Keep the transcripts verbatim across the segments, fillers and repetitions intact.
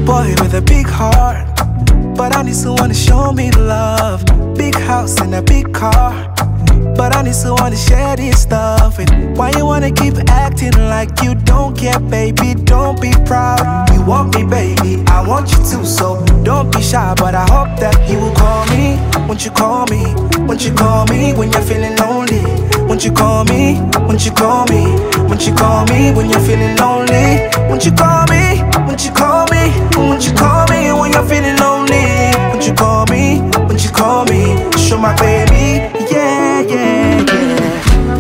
boy with a big heart, but I need someone to show me love. Big house and a big car, but I need someone to share this stuff with. Why you wanna keep acting like you don't care, baby? Don't be proud. You want me, baby, I want you too. So don't be shy, but I hope that you will call me. Won't you call me? Won't you call me when you're feeling lonely? Won't you call me? Won't you call me? Won't you call me when you're feeling lonely? Won't you call me? Won't you call me? Won't you call me when you're feeling lonely? Won't you call me? Won't you call me? Show my baby, yeah, yeah, yeah.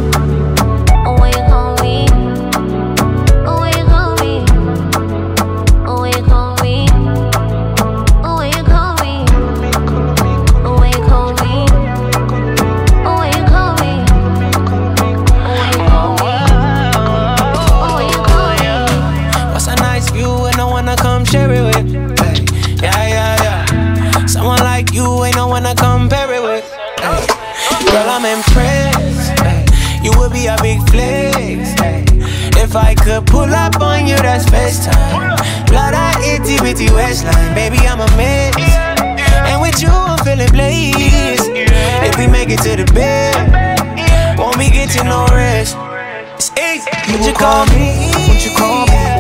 Share it with, hey, yeah, yeah, yeah. Someone like you ain't no one to compare it with, hey. Girl, I'm impressed, hey. You would be a big flex, hey. If I could pull up on you, that's FaceTime. Blood that itty bitty waistline, baby, I'm a mess. And with you, I'm feeling blazed. If we make it to the bed, won't be getting no rest. It's easy. You will call me, won't you call me?